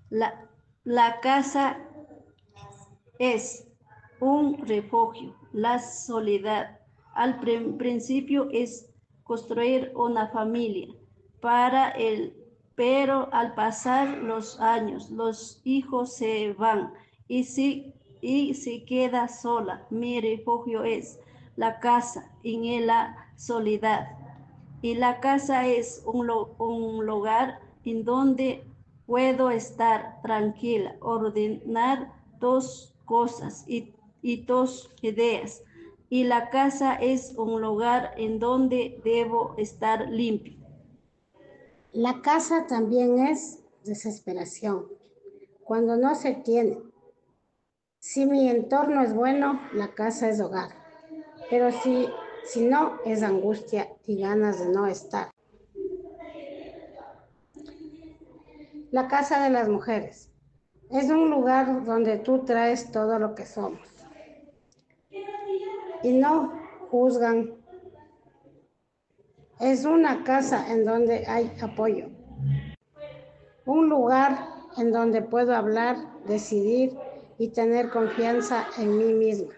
La, la casa es un refugio, la soledad. Al principio es construir una familia para él, pero al pasar los años, los hijos se van y se queda sola. Mi refugio es la casa en la soledad. Y la casa es un lugar en donde puedo estar tranquila, ordenar dos cosas y dos ideas. Y la casa es un lugar en donde debo estar limpio. La casa también es desesperación, cuando no se tiene. Si mi entorno es bueno, la casa es hogar, pero si no, es angustia y ganas de no estar. La casa de las mujeres es un lugar donde tú traes todo lo que somos y no juzgan. Es una casa en donde hay apoyo, un lugar en donde puedo hablar, decidir y tener confianza en mí misma.